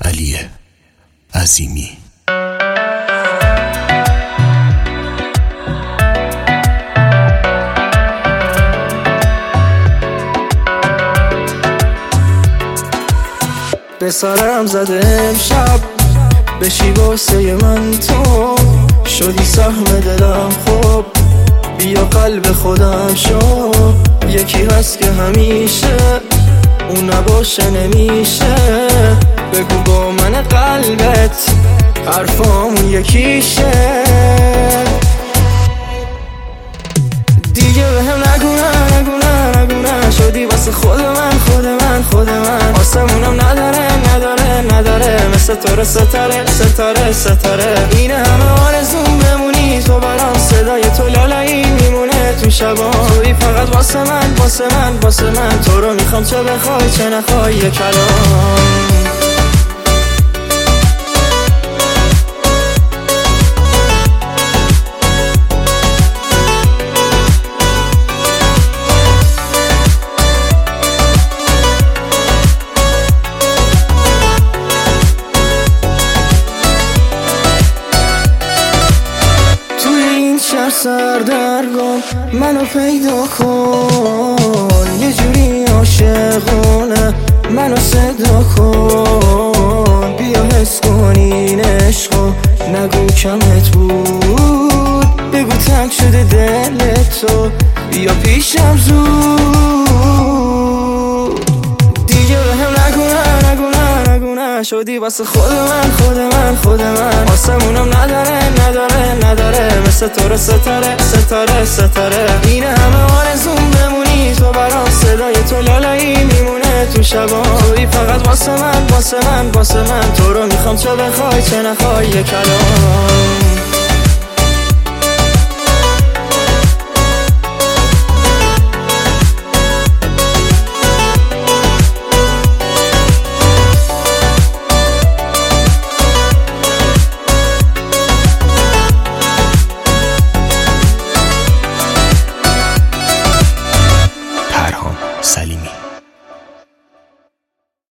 علی عظیمی. به سرم زده امشب بشی واسه من تو شدی سهم دلم. خب بیا قلب خودم شو، یکی هست که همیشه اون نباشه نمیشه. بگو با من قلبت حرفامون یکیشه. دیگه به هم نگونه نگونه نگونه شدی واسه خود من خود من خود من. آسمونم نداره مثل تو ستاره ستاره ستاره. این همه آرزوم بمونی تو برام، صدای تو لالایی میمونه تو شبا. توی فقط واسه من واسه من واسه من. تو رو میخوام چه بخوای چه نخوای یه کلام. سردرگم منو پیدا کن، یه جوری عاشقونه منو صدا کن. بیا حس کن این عشقو، نگو کمت بود، بگو تنگ شده دل تو، بیا پیشم زود. دیگه به هم نگونه نگونه نگونه شدی واسه خود من خود من خود من. آسمونم نداره مثل تو ستاره ستاره ستاره. این همه آرزوم بمونی تو برام، صدای تو لالایی میمونه تو شبا. توی فقط واسه من واسه من واسه من. تو رو میخوام چه بخوای چه نخوای یه کلام.